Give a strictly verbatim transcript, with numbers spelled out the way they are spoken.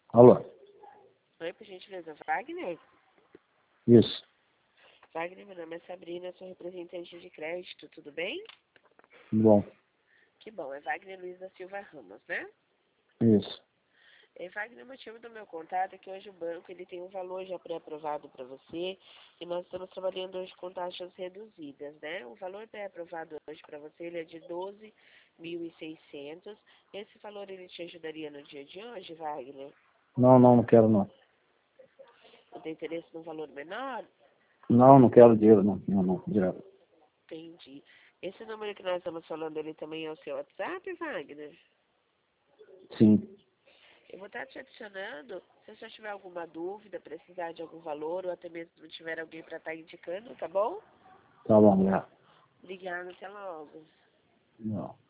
Alô? Oi, por gentileza, Wagner? Isso. Wagner, meu nome é Sabrina, sou representante de crédito, tudo bem? Bom. Que bom, é Wagner Luiz da Silva Ramos, né? Isso. É, Wagner, o motivo do meu contato é que hoje o banco ele tem um valor já pré-aprovado para você e nós estamos trabalhando hoje com taxas reduzidas, né? O valor pré-aprovado hoje para você ele é de doze mil e seiscentos. Esse valor ele te ajudaria no dia de hoje, Wagner? Não, não, não quero não. Não tem interesse num valor menor? Não, não quero dinheiro, não. Não, não, direto. Entendi. Esse número que nós estamos falando, ele também é o seu WhatsApp, Wagner? Sim. Eu vou estar te adicionando, se você tiver alguma dúvida, precisar de algum valor, ou até mesmo tiver alguém para estar indicando, tá bom? Tá bom, já. Obrigada, até logo. Não.